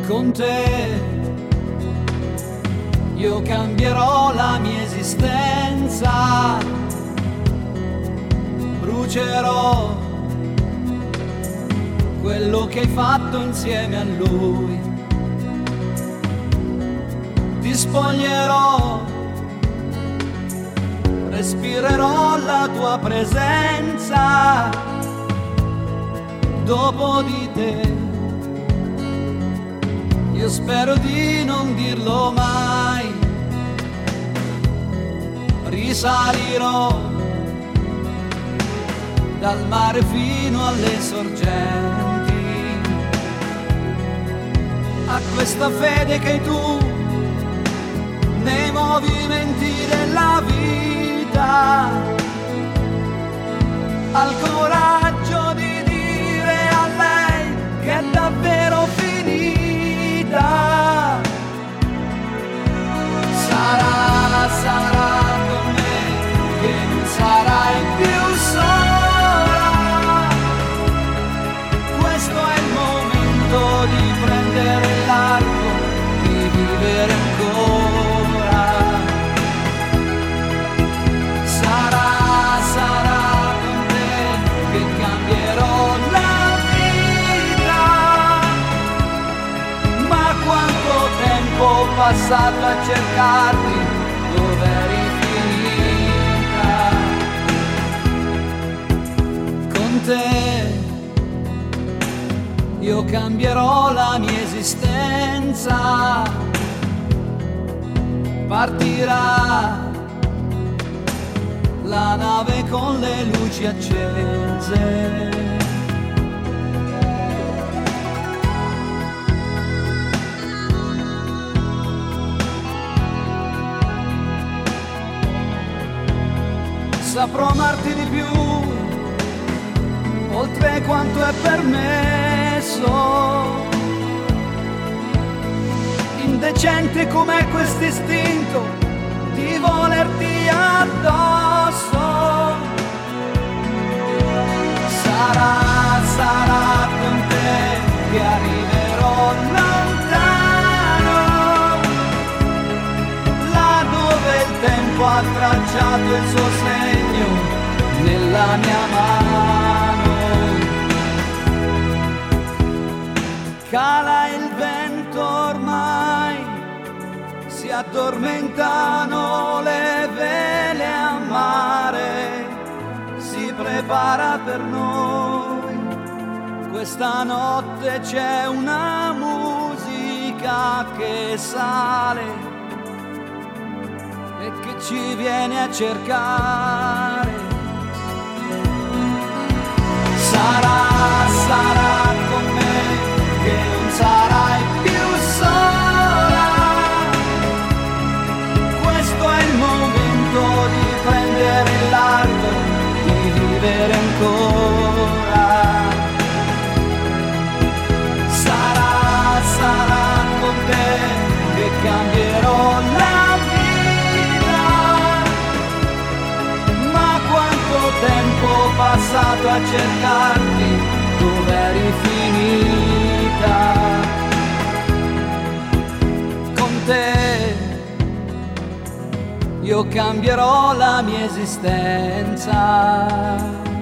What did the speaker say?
Con te io cambierò la mia esistenza, brucerò quello che hai fatto insieme a lui, ti spoglierò, respirerò la tua presenza dopo di te. Io spero di non dirlo mai, risalirò dal mare fino alle sorgenti, a questa fede che hai tu nei movimenti della vita, al coraggio di dire a lei che è davvero finita. Sarà con me che non sarai più sola. Questo è il momento di prendere l'arco, di vivere ancora. Sarà con te che cambierò la vita. Ma quanto tempo passato a cercarti, dov'eri finita? Con te io cambierò la mia esistenza, partirà la nave con le luci accese. Saprò amarti di più, oltre quanto è permesso. Indecente com'è questo istinto di volerti addosso. Sarà con te che arriverò lontano, là dove il tempo ha tracciato il suo segno nella mia mano. Cala il vento ormai, si addormentano le vele a mare, si prepara per noi. Questa notte c'è una musica che sale e che ci viene a cercare. Sarà con me che non sarai più sola. Questo è il momento di prendere il largo, di vivere ancora. Sarà con te che cambierò la vita. Ma quanto tempo passato a cercarti, dov'eri finita? Con te io cambierò la mia esistenza.